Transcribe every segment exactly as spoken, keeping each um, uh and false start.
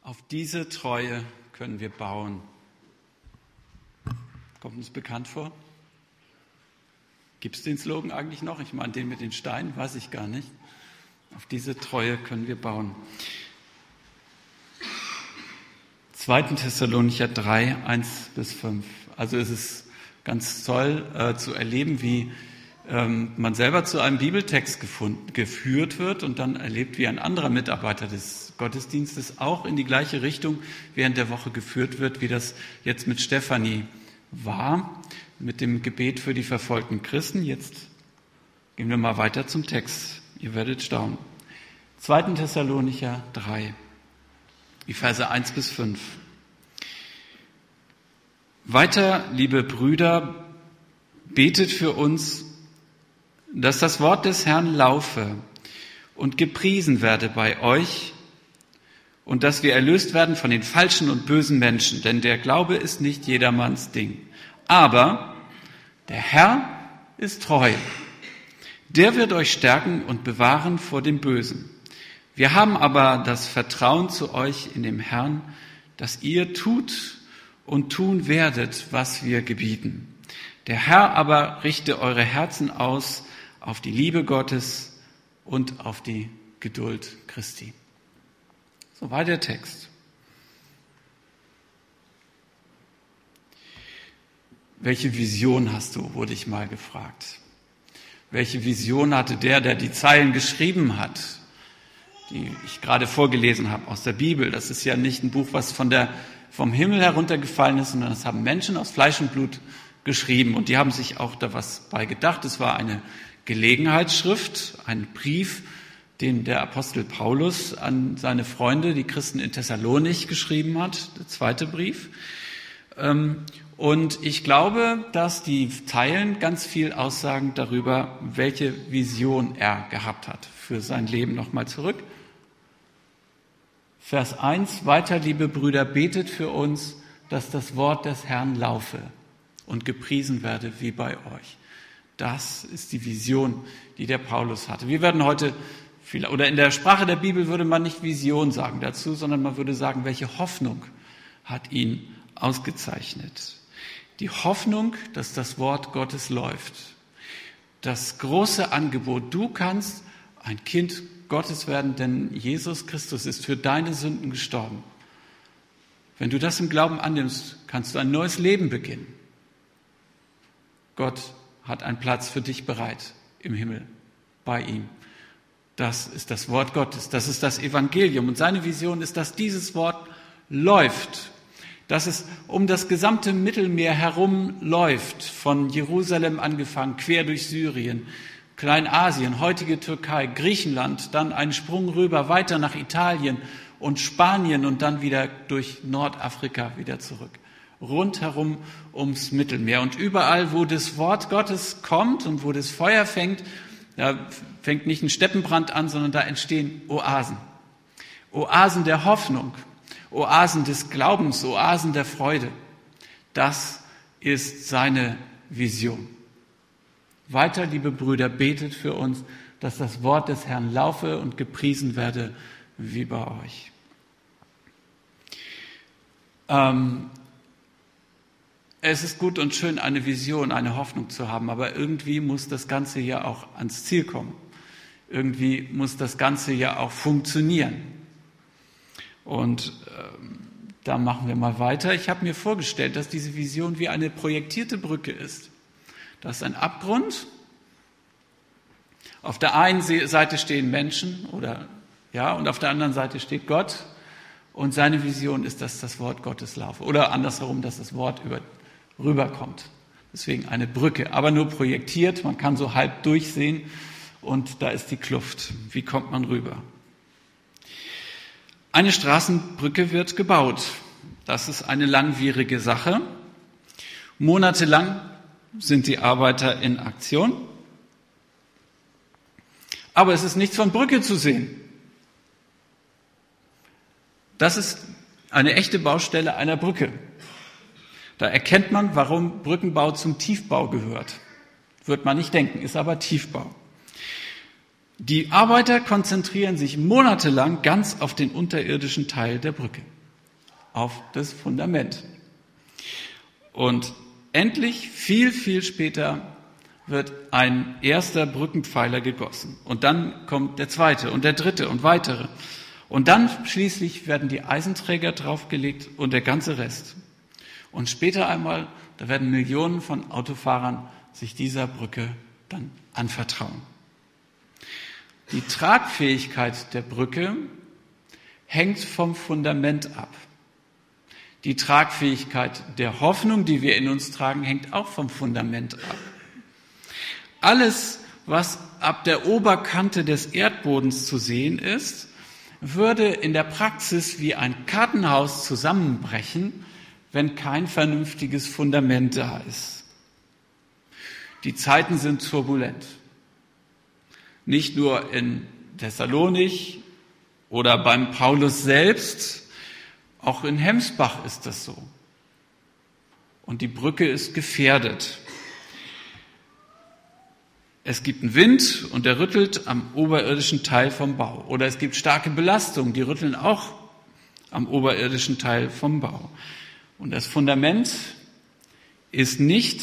Auf diese Treue können wir bauen. Kommt uns bekannt vor? Gibt es den Slogan eigentlich noch? Ich meine, den mit den Steinen, weiß ich gar nicht. Auf diese Treue können wir bauen. zweiter Thessalonicher drei, eins bis fünf. Also es ist ganz toll äh, zu erleben, wie ähm, man selber zu einem Bibeltext gefunden, geführt wird und dann erlebt, wie ein anderer Mitarbeiter des Gottesdienstes auch in die gleiche Richtung während der Woche geführt wird, wie das jetzt mit Stefanie war, mit dem Gebet für die verfolgten Christen. Jetzt gehen wir mal weiter zum Text. Ihr werdet staunen. zweiter Thessalonicher drei, die Verse eins bis fünf. Weiter, liebe Brüder, betet für uns, dass das Wort des Herrn laufe und gepriesen werde bei euch und dass wir erlöst werden von den falschen und bösen Menschen, denn der Glaube ist nicht jedermanns Ding. Aber der Herr ist treu. Der wird euch stärken und bewahren vor dem Bösen. Wir haben aber das Vertrauen zu euch in dem Herrn, dass ihr tut und tun werdet, was wir gebieten. Der Herr aber richte eure Herzen aus auf die Liebe Gottes und auf die Geduld Christi. Soweit der Text. Welche Vision hast du, wurde ich mal gefragt. Welche Vision hatte der, der die Zeilen geschrieben hat, die ich gerade vorgelesen habe aus der Bibel? Das ist ja nicht ein Buch, was von der, vom Himmel heruntergefallen ist, sondern das haben Menschen aus Fleisch und Blut geschrieben. Und die haben sich auch da was bei gedacht. Es war eine Gelegenheitsschrift, ein Brief, den der Apostel Paulus an seine Freunde, die Christen in Thessalonich, geschrieben hat. Der zweite Brief. Und ich glaube, dass die Zeilen ganz viel aussagen darüber, welche Vision er gehabt hat für sein Leben. Nochmal zurück. Vers eins, weiter, liebe Brüder, betet für uns, dass das Wort des Herrn laufe und gepriesen werde wie bei euch. Das ist die Vision, die der Paulus hatte. Wir werden heute, viel, oder in der Sprache der Bibel würde man nicht Vision sagen dazu, sondern man würde sagen, welche Hoffnung hat ihn ausgezeichnet. Die Hoffnung, dass das Wort Gottes läuft. Das große Angebot, du kannst ein Kind Gottes werden, denn Jesus Christus ist für deine Sünden gestorben. Wenn du das im Glauben annimmst, kannst du ein neues Leben beginnen. Gott hat einen Platz für dich bereit im Himmel, bei ihm. Das ist das Wort Gottes, das ist das Evangelium. Und seine Vision ist, dass dieses Wort läuft, dass es um das gesamte Mittelmeer herum läuft, von Jerusalem angefangen, quer durch Syrien, Kleinasien, heutige Türkei, Griechenland, dann einen Sprung rüber, weiter nach Italien und Spanien und dann wieder durch Nordafrika wieder zurück. Rundherum ums Mittelmeer. Und überall, wo das Wort Gottes kommt und wo das Feuer fängt, da fängt nicht ein Steppenbrand an, sondern da entstehen Oasen. Oasen der Hoffnung, Oasen des Glaubens, Oasen der Freude. Das ist seine Vision. Weiter, liebe Brüder, betet für uns, dass das Wort des Herrn laufe und gepriesen werde wie bei euch. Ähm, Es ist gut und schön, eine Vision, eine Hoffnung zu haben, aber irgendwie muss das Ganze ja auch ans Ziel kommen. Irgendwie muss das Ganze ja auch funktionieren. Und ähm, da machen wir mal weiter. Ich habe mir vorgestellt, dass diese Vision wie eine projektierte Brücke ist. Das ist ein Abgrund. Auf der einen Seite stehen Menschen oder ja, und auf der anderen Seite steht Gott. Und seine Vision ist, dass das Wort Gottes laufe. Oder andersherum, dass das Wort über rüberkommt. Deswegen eine Brücke, aber nur projektiert. Man kann so halb durchsehen und da ist die Kluft. Wie kommt man rüber? Eine Straßenbrücke wird gebaut. Das ist eine langwierige Sache. Monatelang sind die Arbeiter in Aktion. Aber es ist nichts von Brücke zu sehen. Das ist eine echte Baustelle einer Brücke. Da erkennt man, warum Brückenbau zum Tiefbau gehört. Wird man nicht denken, ist aber Tiefbau. Die Arbeiter konzentrieren sich monatelang ganz auf den unterirdischen Teil der Brücke. auf das Fundament. Und endlich, viel, viel später, wird ein erster Brückenpfeiler gegossen. Und dann kommt der zweite und der dritte und weitere. Und dann schließlich werden die Eisenträger draufgelegt und der ganze Rest. Und später einmal, da werden Millionen von Autofahrern sich dieser Brücke dann anvertrauen. Die Tragfähigkeit der Brücke hängt vom Fundament ab. Die Tragfähigkeit der Hoffnung, die wir in uns tragen, hängt auch vom Fundament ab. Alles, was ab der Oberkante des Erdbodens zu sehen ist, würde in der Praxis wie ein Kartenhaus zusammenbrechen, wenn kein vernünftiges Fundament da ist. Die Zeiten sind turbulent. Nicht nur in Thessalonich oder beim Paulus selbst, auch in Hemsbach ist das so. Und die Brücke ist gefährdet. Es gibt einen Wind und der rüttelt am oberirdischen Teil vom Bau. Oder es gibt starke Belastungen, die rütteln auch am oberirdischen Teil vom Bau. Und das Fundament ist nicht,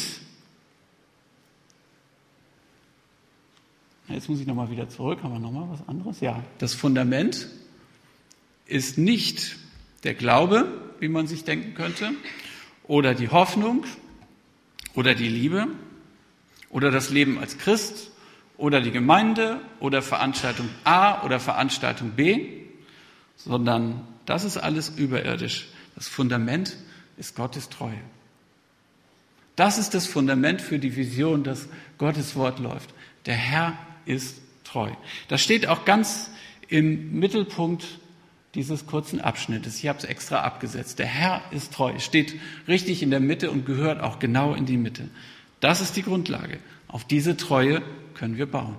jetzt muss ich nochmal wieder zurück, haben wir nochmal was anderes? Ja, das Fundament ist nicht der Glaube, wie man sich denken könnte, oder die Hoffnung, oder die Liebe, oder das Leben als Christ, oder die Gemeinde, oder Veranstaltung A oder Veranstaltung B, sondern das ist alles überirdisch. Das Fundament ist Gottes Treue. Das ist das Fundament für die Vision, dass Gottes Wort läuft. Der Herr ist treu. Das steht auch ganz im Mittelpunkt dieses kurzen Abschnittes. Ich habe es extra abgesetzt. Der Herr ist treu. Steht richtig in der Mitte und gehört auch genau in die Mitte. Das ist die Grundlage. Auf diese Treue können wir bauen.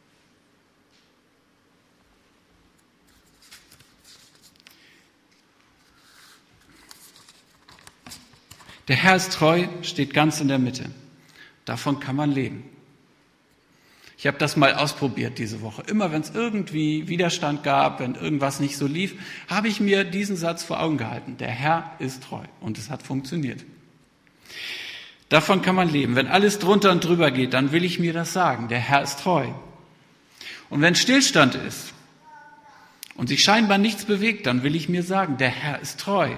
Der Herr ist treu, steht ganz in der Mitte. Davon kann man leben. Ich habe das mal ausprobiert diese Woche. Immer wenn es irgendwie Widerstand gab, wenn irgendwas nicht so lief, habe ich mir diesen Satz vor Augen gehalten. Der Herr ist treu. Und es hat funktioniert. Davon kann man leben. Wenn alles drunter und drüber geht, dann will ich mir das sagen. Der Herr ist treu. Und wenn Stillstand ist und sich scheinbar nichts bewegt, dann will ich mir sagen, der Herr ist treu.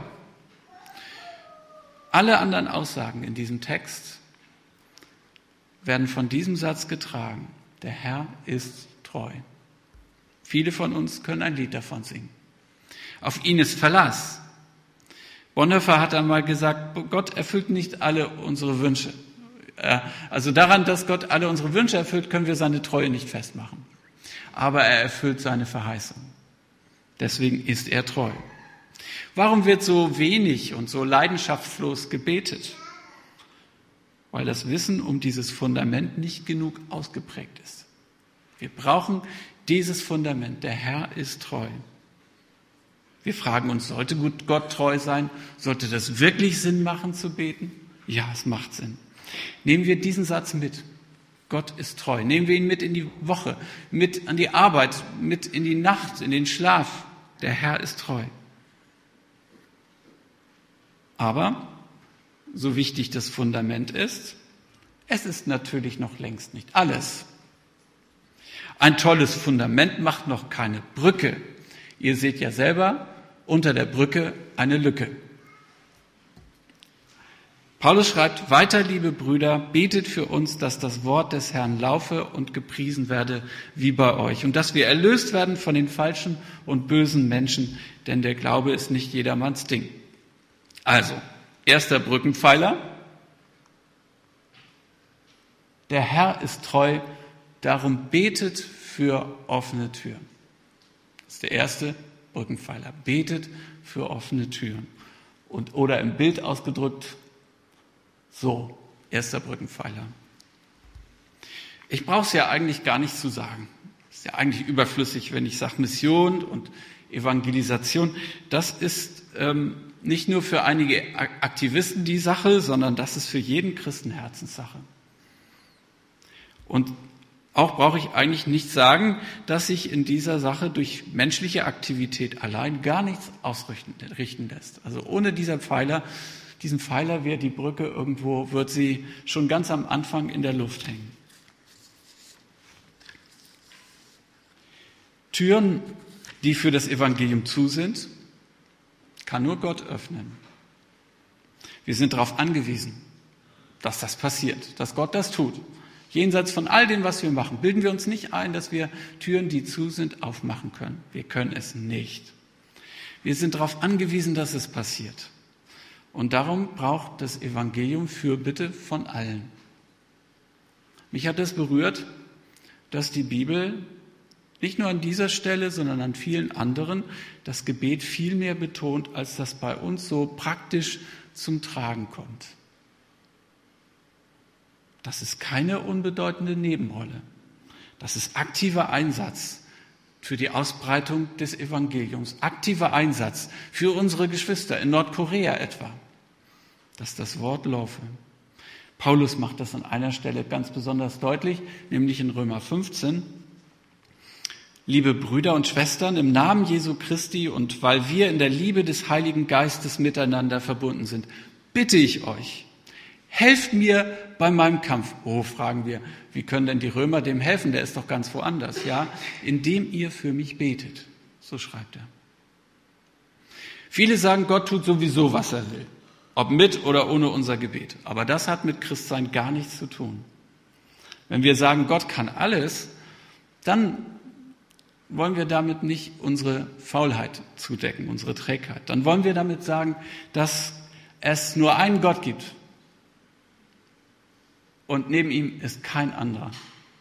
Alle anderen Aussagen in diesem Text werden von diesem Satz getragen. Der Herr ist treu. Viele von uns können ein Lied davon singen. Auf ihn ist Verlass. Bonhoeffer hat einmal gesagt, Gott erfüllt nicht alle unsere Wünsche. Also daran, dass Gott alle unsere Wünsche erfüllt, können wir seine Treue nicht festmachen. Aber er erfüllt seine Verheißung. Deswegen ist er treu. Warum wird so wenig und so leidenschaftslos gebetet? Weil das Wissen um dieses Fundament nicht genug ausgeprägt ist. Wir brauchen dieses Fundament. Der Herr ist treu. Wir fragen uns, sollte Gott treu sein? Sollte das wirklich Sinn machen zu beten? Ja, es macht Sinn. Nehmen wir diesen Satz mit. Gott ist treu. Nehmen wir ihn mit in die Woche, mit an die Arbeit, mit in die Nacht, in den Schlaf. Der Herr ist treu. Aber, so wichtig das Fundament ist, es ist natürlich noch längst nicht alles. Ein tolles Fundament macht noch keine Brücke. Ihr seht ja selber unter der Brücke eine Lücke. Paulus schreibt, weiter, liebe Brüder, betet für uns, dass das Wort des Herrn laufe und gepriesen werde wie bei euch und dass wir erlöst werden von den falschen und bösen Menschen, denn der Glaube ist nicht jedermanns Ding. Also, erster Brückenpfeiler. Der Herr ist treu, darum betet für offene Türen. Das ist der erste Brückenpfeiler. Betet für offene Türen. Und, oder im Bild ausgedrückt, so, erster Brückenpfeiler. Ich brauche es ja eigentlich gar nicht zu sagen. Es ist ja eigentlich überflüssig, wenn ich sage Mission und Evangelisation. Das ist ähm, nicht nur für einige Aktivisten die Sache, sondern das ist für jeden Christen Herzenssache. Und Auch brauche ich eigentlich nicht sagen, dass sich in dieser Sache durch menschliche Aktivität allein gar nichts ausrichten lässt. Also ohne dieser Pfeiler, diesen Pfeiler wäre die Brücke irgendwo, wird sie schon ganz am Anfang in der Luft hängen. Türen, die für das Evangelium zu sind, kann nur Gott öffnen. Wir sind darauf angewiesen, dass das passiert, dass Gott das tut. Jenseits von all dem, was wir machen, bilden wir uns nicht ein, dass wir Türen, die zu sind, aufmachen können. Wir können es nicht. Wir sind darauf angewiesen, dass es passiert. Und darum braucht das Evangelium Fürbitte von allen. Mich hat es berührt, dass die Bibel nicht nur an dieser Stelle, sondern an vielen anderen das Gebet viel mehr betont, als das bei uns so praktisch zum Tragen kommt. Das ist keine unbedeutende Nebenrolle. Das ist aktiver Einsatz für die Ausbreitung des Evangeliums, aktiver Einsatz für unsere Geschwister in Nordkorea etwa, dass das Wort laufe. Paulus macht das an einer Stelle ganz besonders deutlich, nämlich in Römer fünfzehn. Liebe Brüder und Schwestern, im Namen Jesu Christi und weil wir in der Liebe des Heiligen Geistes miteinander verbunden sind, bitte ich euch, helft mir bei meinem Kampf. Oh, fragen wir, wie können denn die Römer dem helfen? Der ist doch ganz woanders, ja? Indem ihr für mich betet. So schreibt er. Viele sagen, Gott tut sowieso, was er will. Ob mit oder ohne unser Gebet. Aber das hat mit Christsein gar nichts zu tun. Wenn wir sagen, Gott kann alles, dann wollen wir damit nicht unsere Faulheit zudecken, unsere Trägheit. Dann wollen wir damit sagen, dass es nur einen Gott gibt. Und neben ihm ist kein anderer.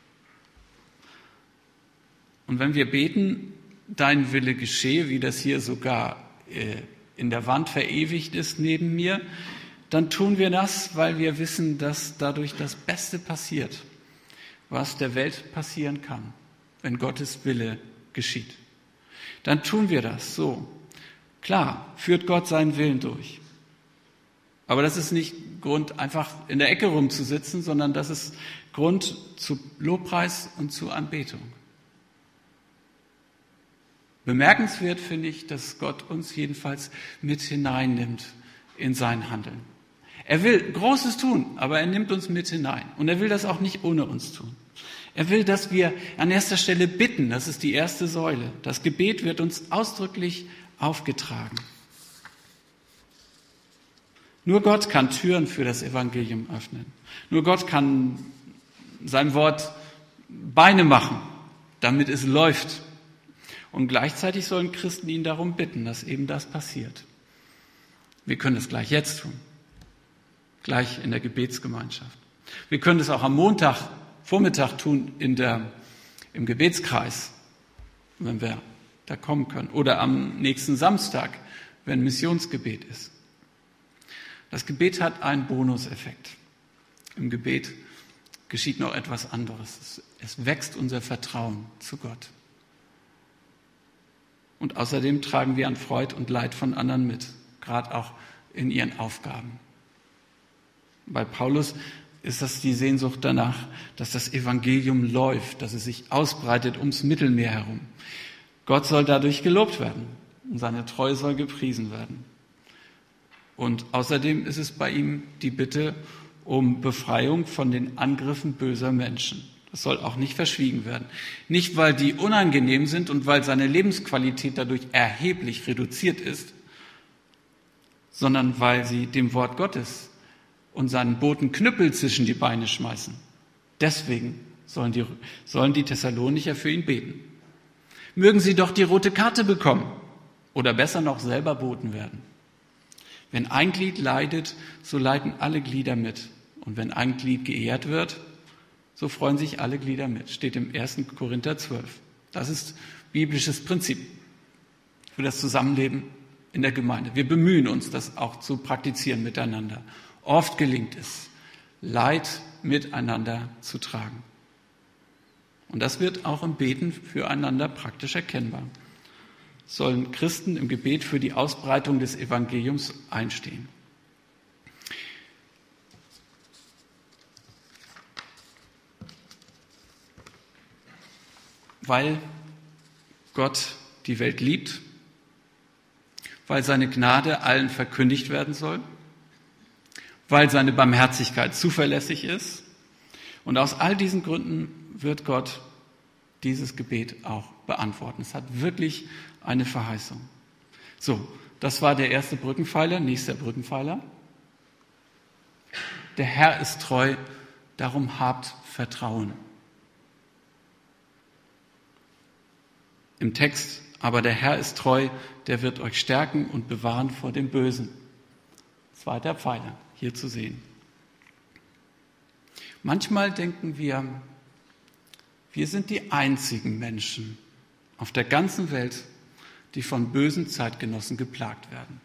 Und wenn wir beten, dein Wille geschehe, wie das hier sogar in der Wand verewigt ist neben mir, dann tun wir das, weil wir wissen, dass dadurch das Beste passiert, was der Welt passieren kann, wenn Gottes Wille geschieht. Dann tun wir das so. Klar, führt Gott seinen Willen durch. Aber das ist nicht Grund, einfach in der Ecke rumzusitzen, sondern das ist Grund zu Lobpreis und zu Anbetung. Bemerkenswert finde ich, dass Gott uns jedenfalls mit hineinnimmt in sein Handeln. Er will Großes tun, aber er nimmt uns mit hinein. Und er will das auch nicht ohne uns tun. Er will, dass wir an erster Stelle bitten. Das ist die erste Säule. Das Gebet wird uns ausdrücklich aufgetragen. Nur Gott kann Türen für das Evangelium öffnen. Nur Gott kann sein Wort Beine machen, damit es läuft. Und gleichzeitig sollen Christen ihn darum bitten, dass eben das passiert. Wir können es gleich jetzt tun, gleich in der Gebetsgemeinschaft. Wir können es auch am Montag, Vormittag tun in der, im Gebetskreis, wenn wir da kommen können. Oder am nächsten Samstag, wenn Missionsgebet ist. Das Gebet hat einen Bonuseffekt. Im Gebet geschieht noch etwas anderes. Es wächst unser Vertrauen zu Gott. Und außerdem tragen wir an Freud und Leid von anderen mit, gerade auch in ihren Aufgaben. Bei Paulus ist das die Sehnsucht danach, dass das Evangelium läuft, dass es sich ausbreitet ums Mittelmeer herum. Gott soll dadurch gelobt werden und seine Treue soll gepriesen werden. Und außerdem ist es bei ihm die Bitte um Befreiung von den Angriffen böser Menschen. Das soll auch nicht verschwiegen werden. Nicht, weil die unangenehm sind und weil seine Lebensqualität dadurch erheblich reduziert ist, sondern weil sie dem Wort Gottes und seinen Boten Knüppel zwischen die Beine schmeißen. Deswegen sollen die, sollen die Thessalonicher für ihn beten. Mögen sie doch die rote Karte bekommen oder besser noch selber Boten werden. Wenn ein Glied leidet, so leiden alle Glieder mit. Und wenn ein Glied geehrt wird, so freuen sich alle Glieder mit. Steht im ersten Korinther zwölf. Das ist biblisches Prinzip für das Zusammenleben in der Gemeinde. Wir bemühen uns, das auch zu praktizieren miteinander. Oft gelingt es, Leid miteinander zu tragen. Und das wird auch im Beten füreinander praktisch erkennbar. Sollen Christen im Gebet für die Ausbreitung des Evangeliums einstehen. weil Gott die Welt liebt, weil seine Gnade allen verkündigt werden soll, weil seine Barmherzigkeit zuverlässig ist. Und aus all diesen Gründen wird Gott dieses Gebet auch beantworten. Es hat wirklich eine Verheißung. So, das war der erste Brückenpfeiler. Nächster Brückenpfeiler. Der Herr ist treu, darum habt Vertrauen. Im Text, aber der Herr ist treu, der wird euch stärken und bewahren vor dem Bösen. Zweiter Pfeiler, hier zu sehen. Manchmal denken wir, wir sind die einzigen Menschen auf der ganzen Welt, die von bösen Zeitgenossen geplagt werden.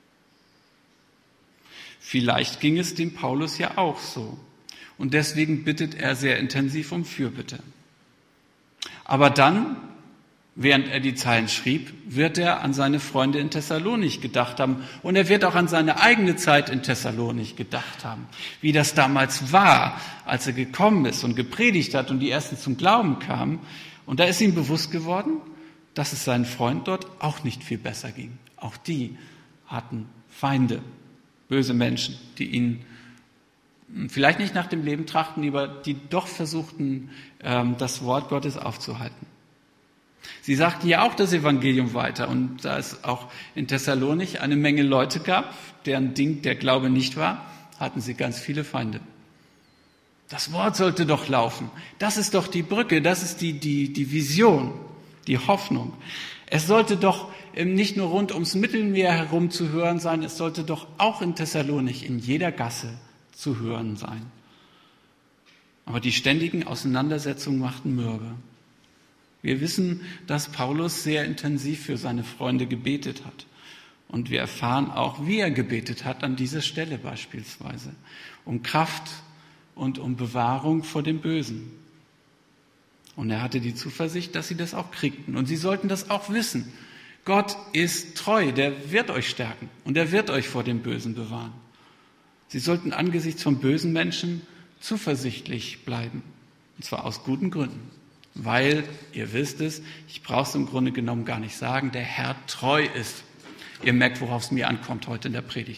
Vielleicht ging es dem Paulus ja auch so. Und deswegen bittet er sehr intensiv um Fürbitte. Aber dann, während er die Zeilen schrieb, wird er an seine Freunde in Thessalonich gedacht haben. Und er wird auch an seine eigene Zeit in Thessalonich gedacht haben. Wie das damals war, als er gekommen ist und gepredigt hat und die Ersten zum Glauben kamen. Und da ist ihm bewusst geworden, dass es seinen Freunden dort auch nicht viel besser ging. Auch die hatten Feinde, böse Menschen, die ihn vielleicht nicht nach dem Leben trachten, aber die doch versuchten, das Wort Gottes aufzuhalten. Sie sagten ja auch das Evangelium weiter. Und da es auch in Thessalonich eine Menge Leute gab, deren Ding der Glaube nicht war, hatten sie ganz viele Feinde. Das Wort sollte doch laufen. Das ist doch die Brücke, das ist die, die, die Vision, die Hoffnung. Es sollte doch nicht nur rund ums Mittelmeer herum zu hören sein, es sollte doch auch in Thessalonich in jeder Gasse zu hören sein. Aber die ständigen Auseinandersetzungen machten mürbe. Wir wissen, dass Paulus sehr intensiv für seine Freunde gebetet hat. Und wir erfahren auch, wie er gebetet hat an dieser Stelle beispielsweise. Um Kraft und um Bewahrung vor dem Bösen. Und er hatte die Zuversicht, dass sie das auch kriegten. Und sie sollten das auch wissen. Gott ist treu, der wird euch stärken und er wird euch vor dem Bösen bewahren. Sie sollten angesichts von bösen Menschen zuversichtlich bleiben. Und zwar aus guten Gründen. Weil, ihr wisst es, ich brauche es im Grunde genommen gar nicht sagen, der Herr treu ist. Ihr merkt, worauf es mir ankommt heute in der Predigt.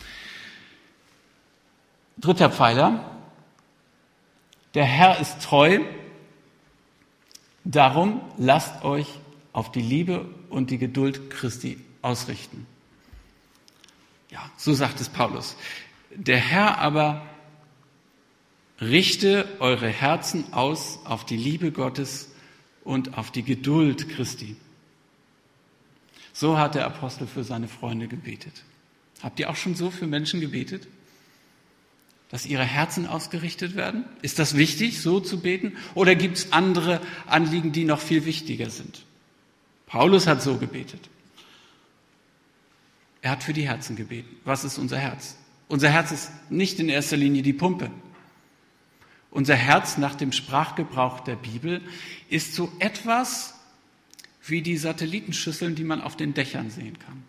Dritter Pfeiler. Der Herr ist treu, darum lasst euch auf die Liebe und die Geduld Christi ausrichten. Ja, so sagt es Paulus. Der Herr aber richte eure Herzen aus auf die Liebe Gottes und auf die Geduld Christi. So hat der Apostel für seine Freunde gebetet. Habt ihr auch schon so für Menschen gebetet? Dass ihre Herzen ausgerichtet werden? Ist das wichtig, so zu beten? Oder gibt es andere Anliegen, die noch viel wichtiger sind? Paulus hat so gebetet. Er hat für die Herzen gebeten. Was ist unser Herz? Unser Herz ist nicht in erster Linie die Pumpe. Unser Herz nach dem Sprachgebrauch der Bibel ist so etwas wie die Satellitenschüsseln, die man auf den Dächern sehen kann.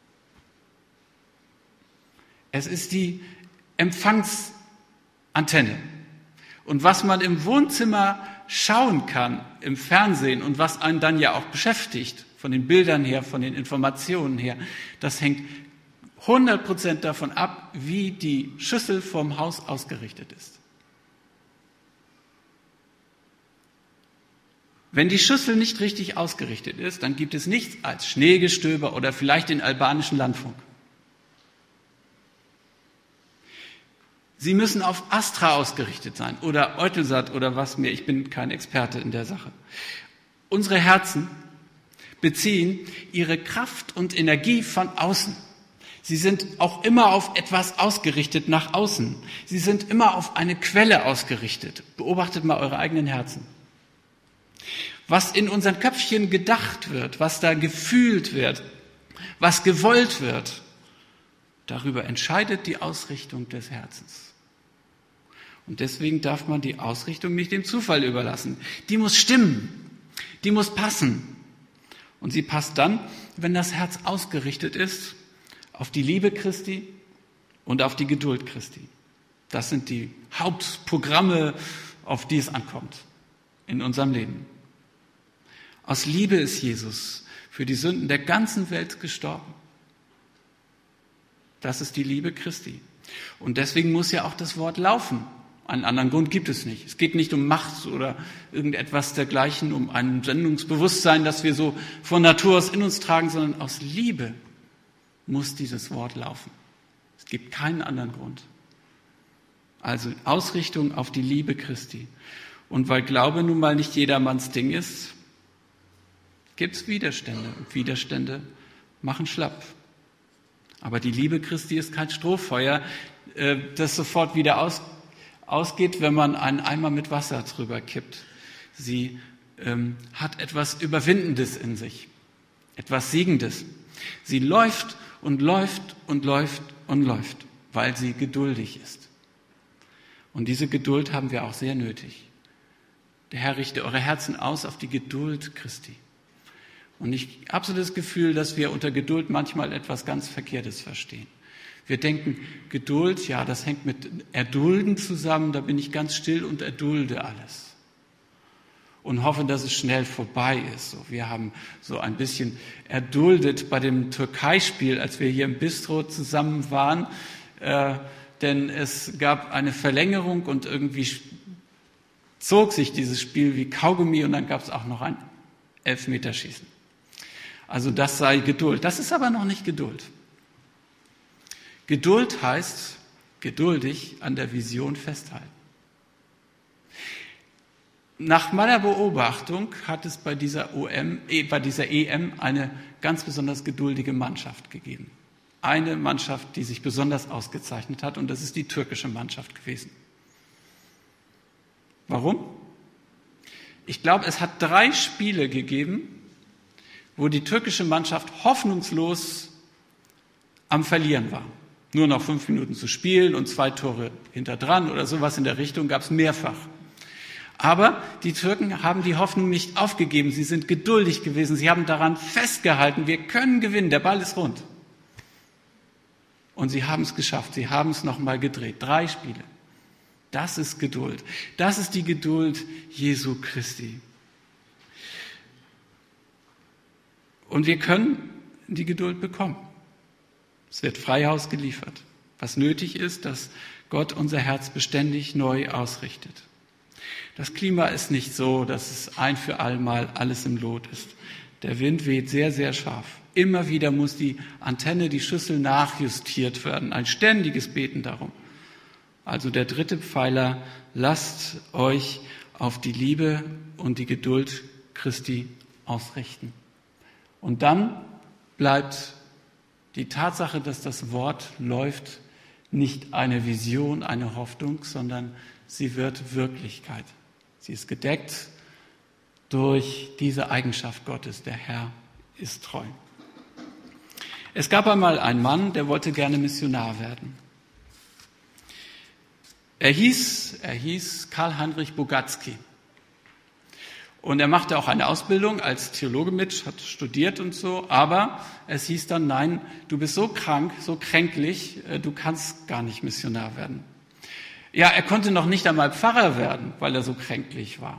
Es ist die Empfangsantenne. Und was man im Wohnzimmer schauen kann, im Fernsehen und was einen dann ja auch beschäftigt, von den Bildern her, von den Informationen her, das hängt hundert Prozent davon ab, wie die Schüssel vorm Haus ausgerichtet ist. Wenn die Schüssel nicht richtig ausgerichtet ist, dann gibt es nichts als Schneegestöber oder vielleicht den albanischen Landfunk. Sie müssen auf Astra ausgerichtet sein oder Eutelsat oder was mehr. Ich bin kein Experte in der Sache. Unsere Herzen beziehen ihre Kraft und Energie von außen. Sie sind auch immer auf etwas ausgerichtet nach außen. Sie sind immer auf eine Quelle ausgerichtet. Beobachtet mal eure eigenen Herzen. Was in unseren Köpfchen gedacht wird, was da gefühlt wird, was gewollt wird, darüber entscheidet die Ausrichtung des Herzens. Und deswegen darf man die Ausrichtung nicht dem Zufall überlassen. Die muss stimmen, die muss passen. Und sie passt dann, wenn das Herz ausgerichtet ist auf die Liebe Christi und auf die Geduld Christi. Das sind die Hauptprogramme, auf die es ankommt in unserem Leben. Aus Liebe ist Jesus für die Sünden der ganzen Welt gestorben. Das ist die Liebe Christi. Und deswegen muss ja auch das Wort laufen. Einen anderen Grund gibt es nicht. Es geht nicht um Macht oder irgendetwas dergleichen, um ein Sendungsbewusstsein, das wir so von Natur aus in uns tragen, sondern aus Liebe muss dieses Wort laufen. Es gibt keinen anderen Grund. Also Ausrichtung auf die Liebe Christi. Und weil Glaube nun mal nicht jedermanns Ding ist, gibt es Widerstände. Und Widerstände machen schlapp. Aber die Liebe Christi ist kein Strohfeuer, das sofort wieder aus, ausgeht, wenn man einen Eimer mit Wasser drüber kippt. Sie ähm, hat etwas Überwindendes in sich, etwas Siegendes. Sie läuft und läuft und läuft und läuft, weil sie geduldig ist. Und diese Geduld haben wir auch sehr nötig. Der Herr richte eure Herzen aus auf die Geduld Christi. Und ich habe so das Gefühl, dass wir unter Geduld manchmal etwas ganz Verkehrtes verstehen. Wir denken, Geduld, ja, das hängt mit Erdulden zusammen, da bin ich ganz still und erdulde alles. Und hoffe, dass es schnell vorbei ist. So, wir haben so ein bisschen erduldet bei dem Türkei-Spiel, als wir hier im Bistro zusammen waren, äh, denn es gab eine Verlängerung und irgendwie zog sich dieses Spiel wie Kaugummi und dann gab es auch noch ein Elfmeterschießen. Also das sei Geduld. Das ist aber noch nicht Geduld. Geduld heißt, geduldig an der Vision festhalten. Nach meiner Beobachtung hat es bei dieser, O M, bei dieser E M eine ganz besonders geduldige Mannschaft gegeben. Eine Mannschaft, die sich besonders ausgezeichnet hat, und das ist die türkische Mannschaft gewesen. Warum? Ich glaube, es hat drei Spiele gegeben, wo die türkische Mannschaft hoffnungslos am Verlieren war. Nur noch fünf Minuten zu spielen und zwei Tore hinterdran oder sowas in der Richtung gab es mehrfach. Aber die Türken haben die Hoffnung nicht aufgegeben. Sie sind geduldig gewesen. Sie haben daran festgehalten, wir können gewinnen, der Ball ist rund. Und sie haben es geschafft. Sie haben es nochmal gedreht. Drei Spiele. Das ist Geduld. Das ist die Geduld Jesu Christi. Und wir können die Geduld bekommen. Es wird Freihaus geliefert. Was nötig ist, dass Gott unser Herz beständig neu ausrichtet. Das Klima ist nicht so, dass es ein für allemal alles im Lot ist. Der Wind weht sehr, sehr scharf. Immer wieder muss die Antenne, die Schüssel nachjustiert werden. Ein ständiges Beten darum. Also der dritte Pfeiler, lasst euch auf die Liebe und die Geduld Christi ausrichten. Und dann bleibt die Tatsache, dass das Wort läuft, nicht eine Vision, eine Hoffnung, sondern sie wird Wirklichkeit. Sie ist gedeckt durch diese Eigenschaft Gottes. Der Herr ist treu. Es gab einmal einen Mann, der wollte gerne Missionar werden. Er hieß, er hieß Karl-Heinrich Bogatzky. Und er machte auch eine Ausbildung als Theologe mit, hat studiert und so, aber es hieß dann, nein, du bist so krank, so kränklich, du kannst gar nicht Missionar werden. Ja, er konnte noch nicht einmal Pfarrer werden, weil er so kränklich war.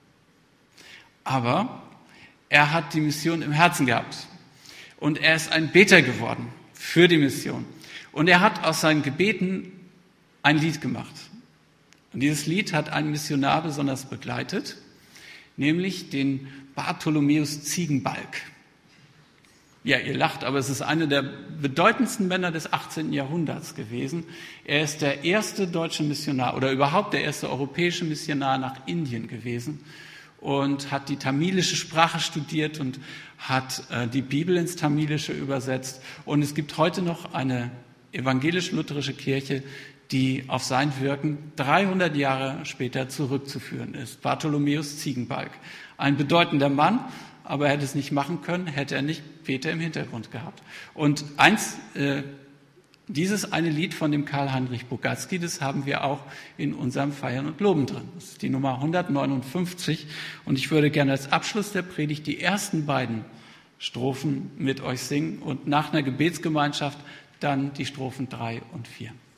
Aber er hat die Mission im Herzen gehabt. Und er ist ein Beter geworden für die Mission. Und er hat aus seinen Gebeten ein Lied gemacht. Und dieses Lied hat einen Missionar besonders begleitet, nämlich den Bartholomäus Ziegenbalg. Ja, ihr lacht, aber es ist einer der bedeutendsten Männer des achtzehnten Jahrhunderts gewesen. Er ist der erste deutsche Missionar oder überhaupt der erste europäische Missionar nach Indien gewesen und hat die tamilische Sprache studiert und hat äh, die Bibel ins Tamilische übersetzt. Und es gibt heute noch eine evangelisch-lutherische Kirche, die auf sein Wirken dreihundert Jahre später zurückzuführen ist. Bartholomäus Ziegenbalg. Ein bedeutender Mann, aber er hätte es nicht machen können, hätte er nicht Peter im Hintergrund gehabt. Und eins, äh, dieses eine Lied von dem Karl-Heinrich Bogatzky, das haben wir auch in unserem Feiern und Loben drin. Das ist die Nummer hundertneunundfünfzig. Und ich würde gerne als Abschluss der Predigt die ersten beiden Strophen mit euch singen und nach einer Gebetsgemeinschaft dann die Strophen drei und vier.